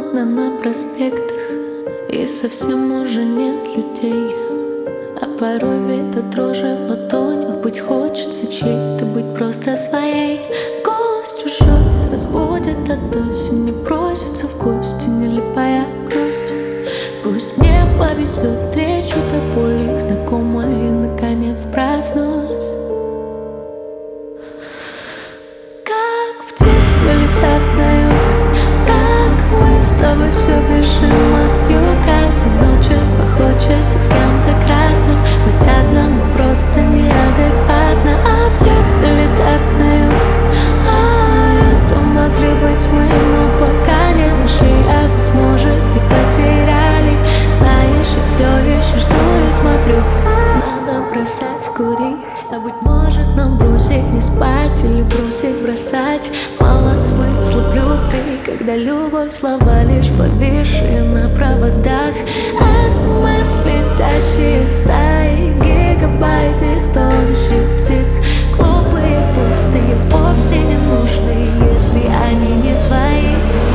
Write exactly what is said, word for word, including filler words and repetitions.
Холодно на проспектах, и совсем уже нет людей. А порой ветер дрожи в ладонях. Быть хочется чьей-то, быть просто своей. Голос чужой разбудит от осени, просится в гости нелепая грусть. Пусть мне повезет, встречу до боли знакомой и наконец проснусь. Как птицы летят на юг, так мы с тобой все бежим от юга. Одиночество хочется с кем-то кратным, быть одному просто неадекватно. А птицы летят на юг, а это могли быть мы, но пока не нашли. А быть может и потеряли, знаешь, я все еще жду и смотрю. Надо бросать курить, а быть может нам бросить не спать или бросить бросать. Мало смысла в любви, когда любовь слова лишь повисшие на проводах. СМС летящие стаи, гигабайты стонущих птиц. Глупые, пустые, вовсе не нужны, если они не твои.